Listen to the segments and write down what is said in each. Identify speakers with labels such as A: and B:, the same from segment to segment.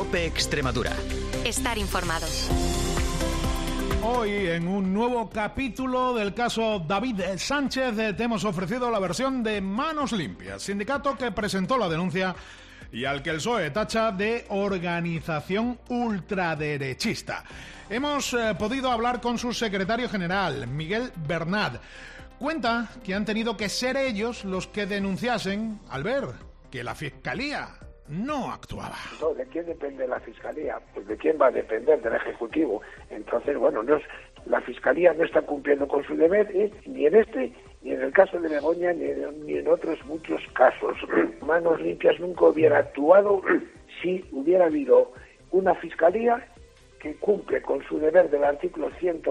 A: COPE Extremadura.
B: Estar informado.
C: Hoy, en un nuevo capítulo del caso David Sánchez, te hemos ofrecido la versión de Manos Limpias, sindicato que presentó la denuncia y al que el PSOE tacha de organización ultraderechista. Hemos podido hablar con su secretario general, Miguel Bernat. Cuenta que han tenido que ser ellos los que denunciasen al ver que la Fiscalía no actuaba.
D: ¿De quién depende la Fiscalía? Pues de quién va a depender, del Ejecutivo. Entonces, bueno, la Fiscalía no está cumpliendo con su deber, ni en este, ni en el caso de Begoña, ni en otros muchos casos. Manos Limpias nunca hubiera actuado si hubiera habido una Fiscalía que cumple con su deber del artículo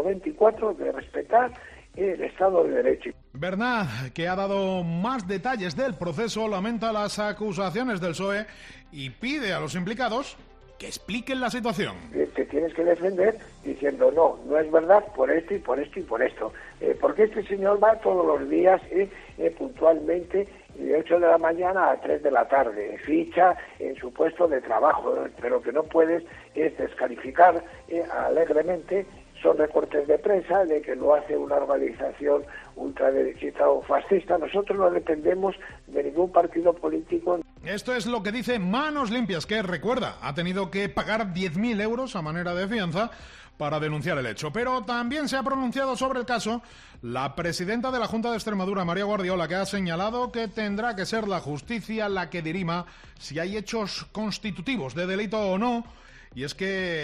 D: 124 de respetar el Estado de Derecho.
C: Bernat, que ha dado más detalles del proceso, lamenta las acusaciones del PSOE y pide a los implicados que expliquen la situación.
D: Te tienes que defender diciendo no es verdad por esto y por esto y por esto. Porque este señor va todos los días puntualmente de 8 de la mañana a 3 de la tarde, ficha en su puesto de trabajo, pero que no puedes descalificar alegremente. Son recortes de prensa de que lo hace una organización ultraderechista o fascista. Nosotros no dependemos de ningún partido político.
C: Esto es lo que dice Manos Limpias, que recuerda, ha tenido que pagar 10.000 euros a manera de fianza para denunciar el hecho. Pero también se ha pronunciado sobre el caso la presidenta de la Junta de Extremadura, María Guardiola, que ha señalado que tendrá que ser la justicia la que dirima si hay hechos constitutivos de delito o no. Y es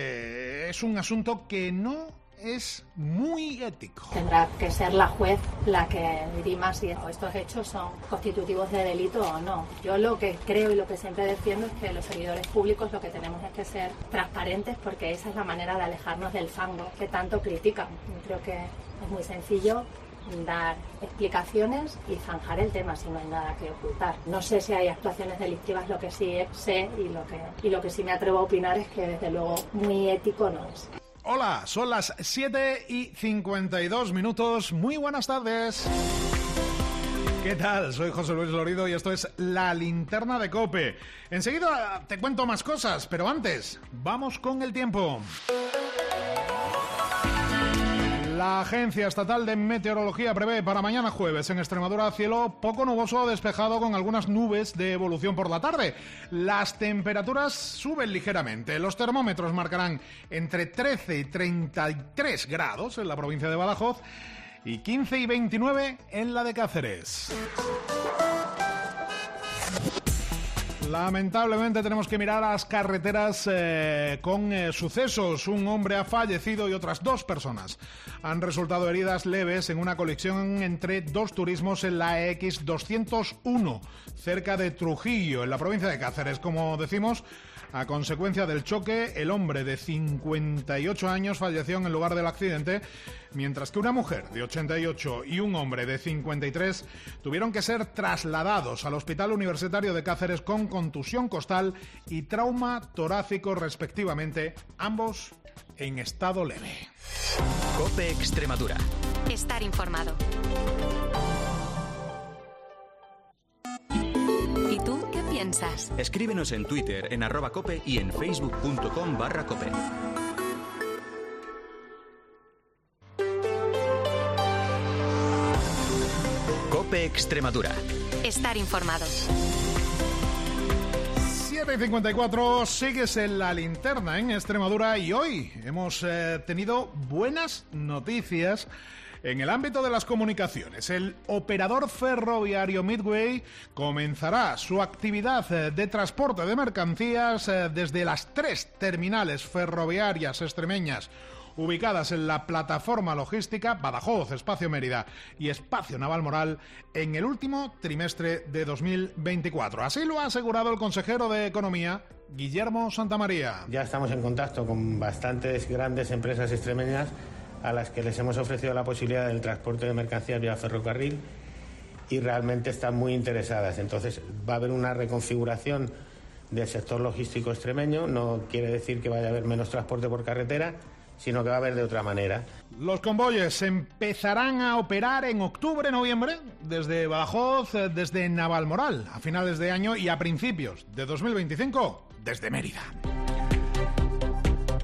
C: que es un asunto que no es muy ético.
E: Tendrá que ser la juez la que dirima si estos hechos son constitutivos de delito o no. Yo lo que creo y lo que siempre defiendo es que los servidores públicos lo que tenemos es que ser transparentes, porque esa es la manera de alejarnos del fango que tanto critican. Yo creo que es muy sencillo dar explicaciones y zanjar el tema si no hay nada que ocultar. No sé si hay actuaciones delictivas, lo que sí sé y lo que sí me atrevo a opinar es que desde luego muy ético no es.
C: Hola, son las 7:52. Muy buenas tardes. ¿Qué tal? Soy José Luis Lorido y esto es La Linterna de COPE. Enseguida te cuento más cosas, pero antes, vamos con el tiempo. La Agencia Estatal de Meteorología prevé para mañana jueves en Extremadura cielo poco nuboso o despejado con algunas nubes de evolución por la tarde. Las temperaturas suben ligeramente. Los termómetros marcarán entre 13 y 33 grados en la provincia de Badajoz y 15 y 29 en la de Cáceres. Lamentablemente tenemos que mirar a las carreteras con sucesos. Un hombre ha fallecido y otras 2 personas han resultado heridas leves en una colisión entre 2 turismos en la X201, cerca de Trujillo, en la provincia de Cáceres. Como decimos, a consecuencia del choque, el hombre de 58 años falleció en el lugar del accidente, mientras que una mujer de 88 y un hombre de 53 tuvieron que ser trasladados al Hospital Universitario de Cáceres con contusión costal y trauma torácico respectivamente, ambos en estado leve.
A: COPE Extremadura.
B: Estar informado. ¿Y tú qué piensas?
A: Escríbenos en Twitter en @cope y en facebook.com/cope. COPE Extremadura.
B: Estar informado.
C: 7:54, sigues en La Linterna en Extremadura y hoy hemos tenido buenas noticias en el ámbito de las comunicaciones. El operador ferroviario Midway comenzará su actividad de transporte de mercancías desde las 3 terminales ferroviarias extremeñas ubicadas en la plataforma logística Badajoz, Espacio Mérida y Espacio Navalmoral en el último trimestre de 2024. Así lo ha asegurado el consejero de Economía, Guillermo Santamaría.
F: Ya estamos en contacto con bastantes grandes empresas extremeñas a las que les hemos ofrecido la posibilidad del transporte de mercancías vía ferrocarril y realmente están muy interesadas. Entonces va a haber una reconfiguración del sector logístico extremeño. No quiere decir que vaya a haber menos transporte por carretera, sino que va a haber de otra manera.
C: Los convoyes empezarán a operar en octubre-noviembre desde Badajoz, desde Navalmoral a finales de año y a principios de 2025 desde Mérida.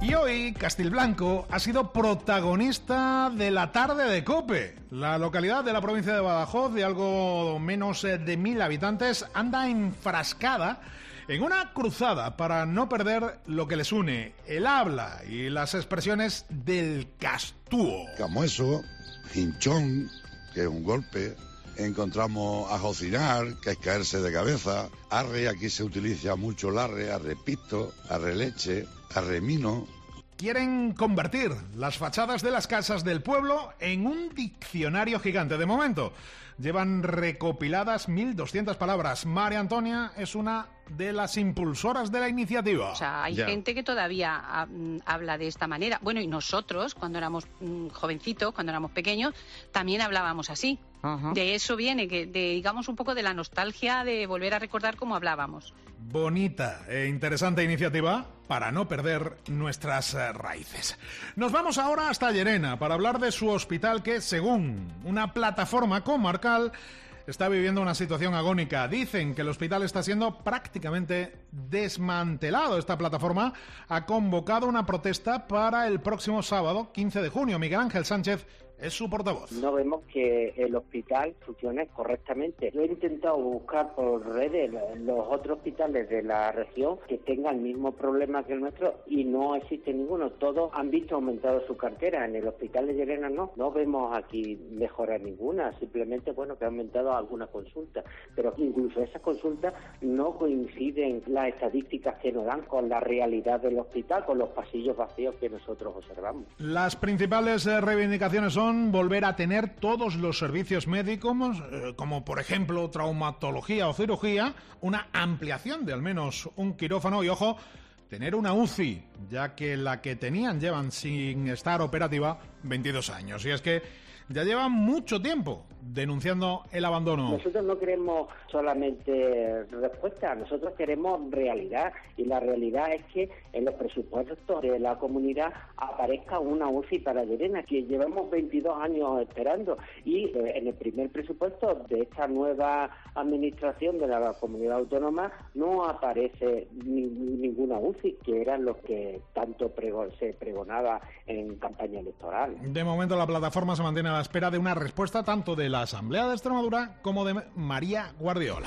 C: Y hoy Castilblanco ha sido protagonista de la tarde de COPE. La localidad de la provincia de Badajoz, de algo menos de 1.000 habitantes, anda enfrascada en una cruzada para no perder lo que les une, el habla y las expresiones del castúo.
G: Camueso, hinchón, que es un golpe. Encontramos a jocinar, que es caerse de cabeza. Arre, aquí se utiliza mucho el arre, arrepito, arreleche, arremino.
C: Quieren convertir las fachadas de las casas del pueblo en un diccionario gigante. De momento, llevan recopiladas 1.200 palabras. María Antonia es una de las impulsoras de la iniciativa.
H: O sea, hay gente que todavía habla de esta manera. Bueno, y nosotros, cuando éramos jovencitos, cuando éramos pequeños, también hablábamos así. Uh-huh. De eso viene, digamos, un poco de la nostalgia de volver a recordar cómo hablábamos.
C: Bonita e interesante iniciativa para no perder nuestras raíces. Nos vamos ahora hasta Llerena para hablar de su hospital que, según una plataforma comarcal, está viviendo una situación agónica. Dicen que el hospital está siendo prácticamente desmantelado. Esta plataforma ha convocado una protesta para el próximo sábado, 15 de junio. Miguel Ángel Sánchez es su portavoz.
I: No vemos que el hospital funcione correctamente. Yo he intentado buscar por redes los otros hospitales de la región que tengan el mismo problema que el nuestro y no existe ninguno. Todos han visto aumentado su cartera. En el hospital de Llerena no vemos aquí mejora ninguna. Simplemente, bueno, que ha aumentado alguna consulta. Pero incluso esas consultas no coinciden las estadísticas que nos dan con la realidad del hospital, con los pasillos vacíos que nosotros observamos.
C: Las principales reivindicaciones son volver a tener todos los servicios médicos, como por ejemplo traumatología o cirugía, una ampliación de al menos un quirófano y, ojo, tener una UCI, ya que la que tenían llevan sin estar operativa 22 años. Y es que ya llevan mucho tiempo denunciando el abandono.
I: Nosotros no queremos solamente respuesta, nosotros queremos realidad, y la realidad es que en los presupuestos de la comunidad aparezca una UCI para Llerena, que llevamos 22 años esperando, y en el primer presupuesto de esta nueva administración de la comunidad autónoma no aparece ninguna UCI, que era lo que tanto se pregonaba en campaña electoral.
C: De momento la plataforma se mantiene a la espera de una respuesta tanto de la Asamblea de Extremadura como de María Guardiola.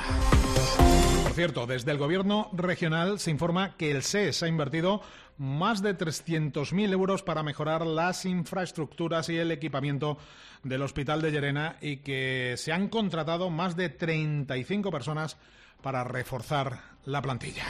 C: Por cierto, desde el Gobierno regional se informa que el SES ha invertido más de 300.000 euros para mejorar las infraestructuras y el equipamiento del Hospital de Llerena y que se han contratado más de 35 personas para reforzar la plantilla.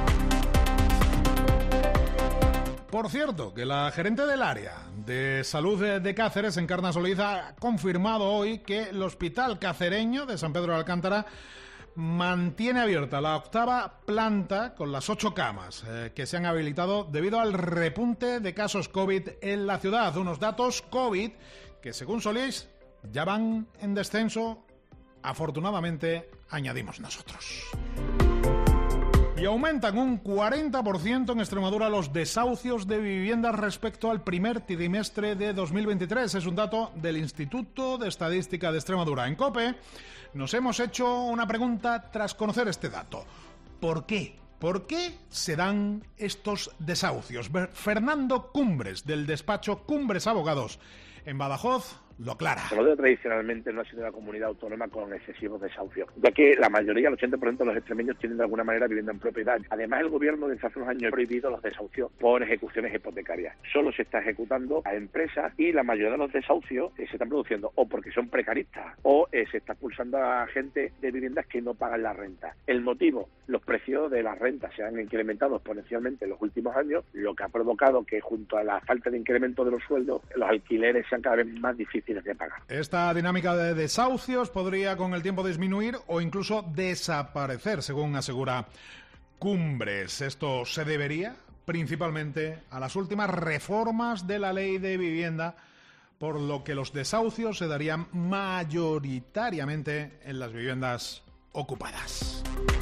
C: Por cierto, que la gerente del área de salud de Cáceres, Encarna Solís, ha confirmado hoy que el Hospital Cacereño de San Pedro de Alcántara mantiene abierta la 8ª planta con las 8 camas que se han habilitado debido al repunte de casos COVID en la ciudad. Unos datos COVID que, según Solís, ya van en descenso, afortunadamente, añadimos nosotros. Y aumentan un 40% en Extremadura los desahucios de viviendas respecto al primer trimestre de 2023. Es un dato del Instituto de Estadística de Extremadura. En COPE nos hemos hecho una pregunta tras conocer este dato. ¿Por qué? ¿Por qué se dan estos desahucios? Fernando Cumbres, del despacho Cumbres Abogados, en Badajoz, lo aclara.
J: Extremadura tradicionalmente no ha sido una comunidad autónoma con excesivos desahucios, ya que la mayoría, el 80% de los extremeños tienen de alguna manera vivienda en propiedad. Además, el gobierno desde hace unos años ha prohibido los desahucios por ejecuciones hipotecarias. Solo se está ejecutando a empresas y la mayoría de los desahucios se están produciendo o porque son precaristas o se está expulsando a gente de viviendas que no pagan la renta. El motivo, los precios de las rentas se han incrementado exponencialmente en los últimos años, lo que ha provocado que junto a la falta de incremento de los sueldos, los alquileres sean cada vez más difíciles de pagar.
C: Esta dinámica de desahucios podría con el tiempo disminuir o incluso desaparecer, según asegura Cumbres. Esto se debería principalmente a las últimas reformas de la ley de vivienda, por lo que los desahucios se darían mayoritariamente en las viviendas ocupadas.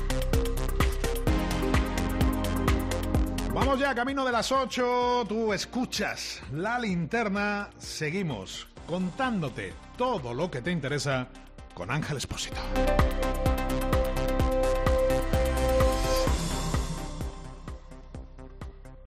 C: Vamos ya, camino de las 8, tú escuchas La Linterna, seguimos contándote todo lo que te interesa con Ángel Expósito.